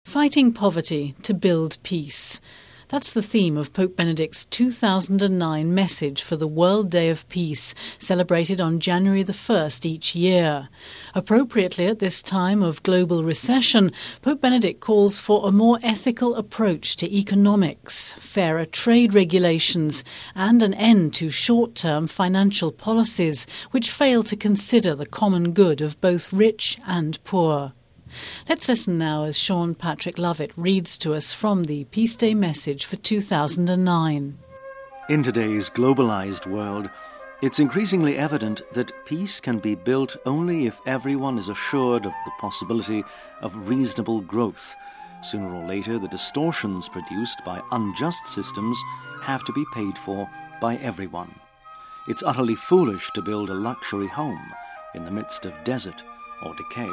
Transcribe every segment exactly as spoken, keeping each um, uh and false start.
Fighting poverty to build peace. That's the theme of Pope Benedict's two thousand nine message for the World Day of Peace, celebrated on January the first each year. Appropriately at this time of global recession, Pope Benedict calls for a more ethical approach to economics, fairer trade regulations, and an end to short-term financial policies which fail to consider the common good of both rich and poor. Let's listen now as Sean Patrick Lovett reads to us from the Peace Day message for two thousand nine. In today's globalized world, it's increasingly evident that peace can be built only if everyone is assured of the possibility of reasonable growth. Sooner or later, the distortions produced by unjust systems have to be paid for by everyone. It's utterly foolish to build a luxury home in the midst of desert or decay.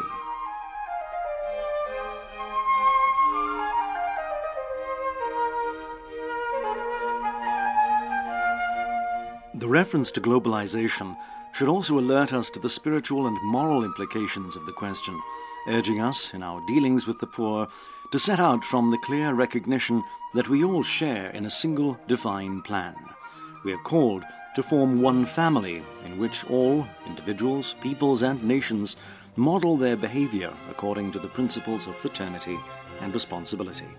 The reference to globalization should also alert us to the spiritual and moral implications of the question, urging us, in our dealings with the poor, to set out from the clear recognition that we all share in a single divine plan. We are called to form one family in which all, individuals, peoples and nations, model their behavior according to the principles of fraternity and responsibility.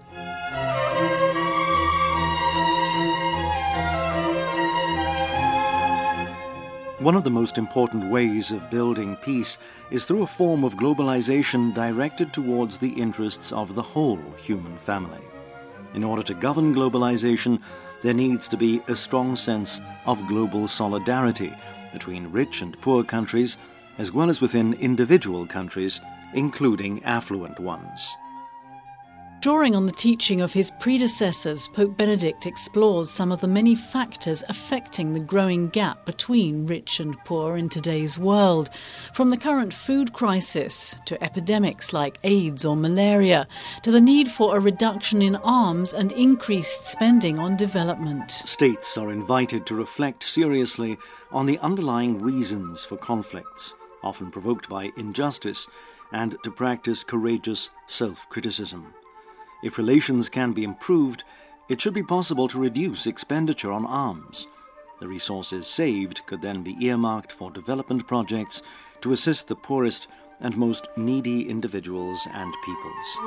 One of the most important ways of building peace is through a form of globalization directed towards the interests of the whole human family. In order to govern globalization, there needs to be a strong sense of global solidarity between rich and poor countries, as well as within individual countries, including affluent ones. Drawing on the teaching of his predecessors, Pope Benedict explores some of the many factors affecting the growing gap between rich and poor in today's world, from the current food crisis to epidemics like AIDS or malaria, to the need for a reduction in arms and increased spending on development. States are invited to reflect seriously on the underlying reasons for conflicts, often provoked by injustice, and to practice courageous self-criticism. If relations can be improved, it should be possible to reduce expenditure on arms. The resources saved could then be earmarked for development projects to assist the poorest and most needy individuals and peoples.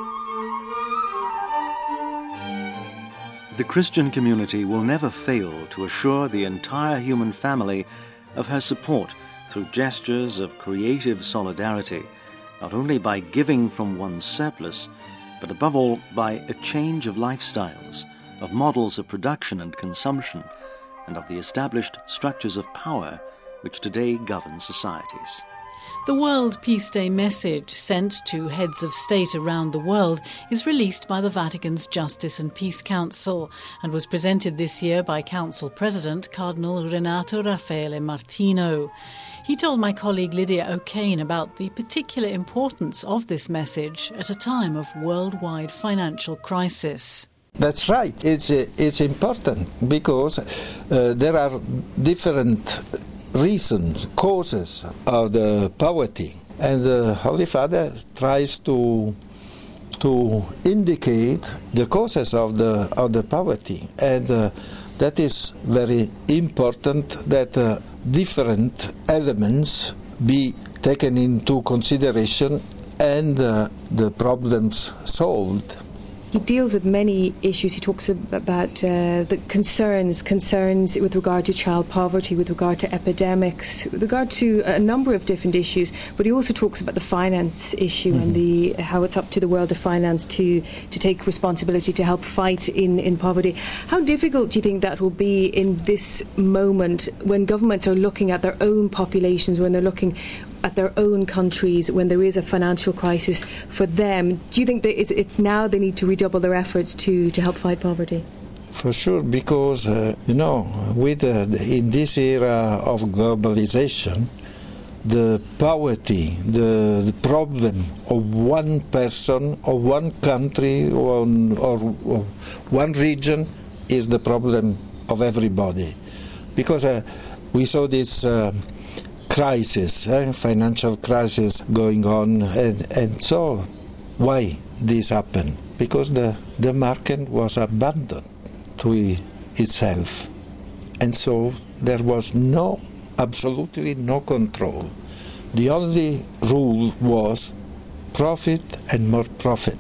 The Christian community will never fail to assure the entire human family of her support through gestures of creative solidarity, not only by giving from one's surplus, but above all by a change of lifestyles, of models of production and consumption, and of the established structures of power which today govern societies. The World Peace Day message, sent to heads of state around the world, is released by the Vatican's Justice and Peace Council and was presented this year by Council President Cardinal Renato Raffaele Martino. He told my colleague Lydia O'Kane about the particular importance of this message at a time of worldwide financial crisis. That's right. It's uh, it's important because uh, there are different reasons, causes of the poverty, and the Holy Father tries to to indicate the causes of the of the poverty, and uh, that is very important that uh, different elements be taken into consideration and uh, the problems solved. He deals with many issues. He talks about uh, the concerns, concerns with regard to child poverty, with regard to epidemics, with regard to a number of different issues. But he also talks about the finance issue mm-hmm. and the how it's up to the world of finance to, to take responsibility to help fight in, in poverty. How difficult do you think that will be in this moment when governments are looking at their own populations, when they're looking at their own countries, when there is a financial crisis for them? Do you think that it's, it's now they need to redouble their efforts to, to help fight poverty? For sure, because, uh, you know, with uh, in this era of globalization, the poverty, the, the problem of one person, of one country, or, or, or one region is the problem of everybody. Because uh, we saw this uh, crisis, eh, financial crisis going on, and, and so why this happened? because the, the market was abandoned to itself. And so there was no, absolutely no control. The only rule was profit and more profit.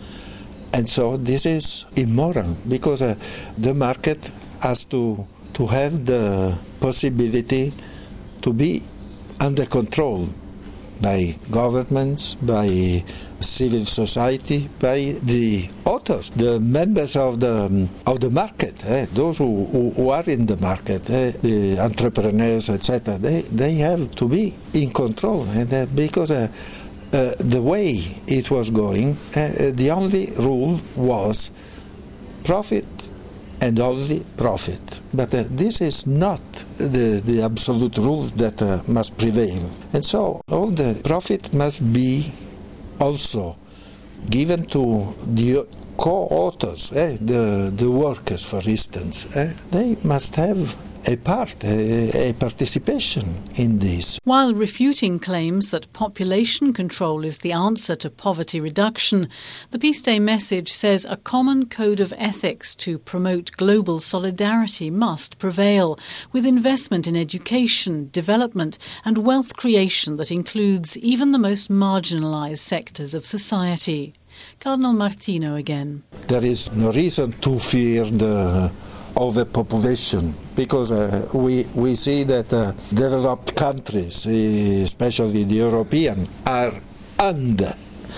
And so this is immoral, because uh, the market has to, to have the possibility to be under control by governments, by civil society, by the authors, the members of the of the market, eh, those who, who, who are in the market, eh, the entrepreneurs, et cetera. They they have to be in control, and uh, because uh, uh, the way it was going, uh, the only rule was profit and only profit. But uh, this is not the, the absolute rule that uh, must prevail. And so all the profit must be also given to the co-authors, eh, the, the workers, for instance. Eh, they must have a part, a, a participation in this. While refuting claims that population control is the answer to poverty reduction, the Peace Day message says a common code of ethics to promote global solidarity must prevail, with investment in education, development and wealth creation that includes even the most marginalised sectors of society. Cardinal Martino again. There is no reason to fear the overpopulation, because uh, we we see that uh, developed countries, especially the European, are under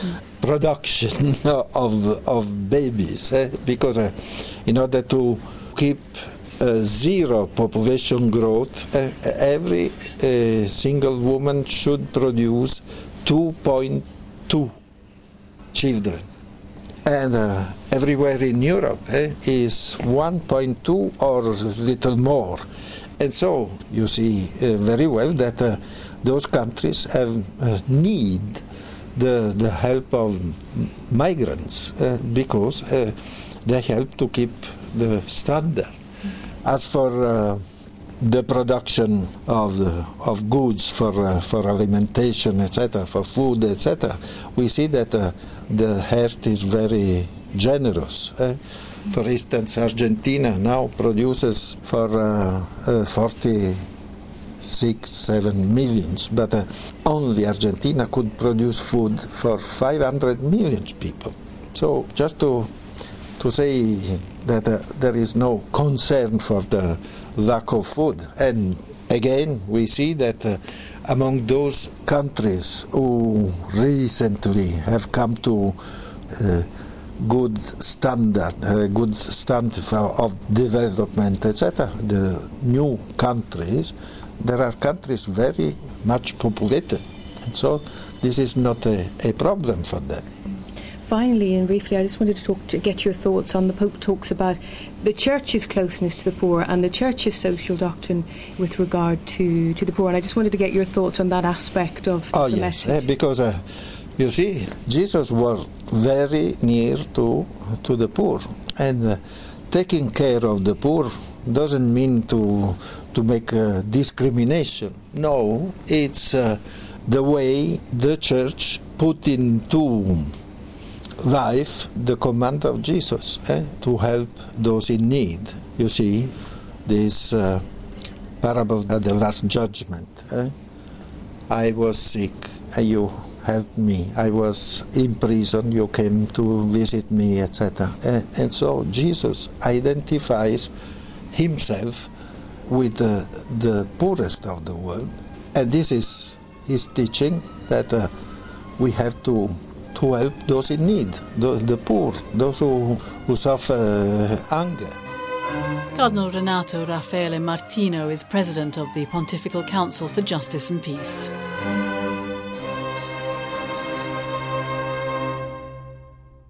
production of of babies, eh? because uh, in order to keep uh, zero population growth, uh, every uh, single woman should produce two point two children. And uh, everywhere in Europe eh, is one point two or a little more. And so you see uh, very well that uh, those countries have uh, need the, the help of migrants uh, because uh, they help to keep the standard. As for uh, the production of the, of goods for uh, for alimentation, et cetera, for food, et cetera, we see that uh, the earth is very generous. Eh? For instance, Argentina now produces for uh, uh, forty-six, seven millions, but uh, only Argentina could produce food for five hundred million people. So just to to say that uh, there is no concern for the lack of food. And again, we see that uh, among those countries who recently have come to uh, good standard, uh, good standard of development, et cetera, the new countries, there are countries very much populated. And so this is not a, a problem for them. Finally and briefly, I just wanted to talk to get your thoughts on the Pope talks about the Church's closeness to the poor and the Church's social doctrine with regard to, to the poor. And I just wanted to get your thoughts on that aspect of oh, the yes, message. Uh, because uh, you see, Jesus was very near to to the poor, and uh, taking care of the poor doesn't mean to to make uh, discrimination. No, it's uh, the way the Church put into life the command of Jesus, eh, to help those in need. You see, this uh, parable at the Last Judgment. Eh? I was sick, and you helped me. I was in prison, you came to visit me, et cetera. Eh? And so Jesus identifies himself with uh, the poorest of the world. And this is his teaching, that uh, we have to to help those in need, the, the poor, those who, who suffer uh, hunger. Cardinal Renato Raffaele Martino is president of the Pontifical Council for Justice and Peace.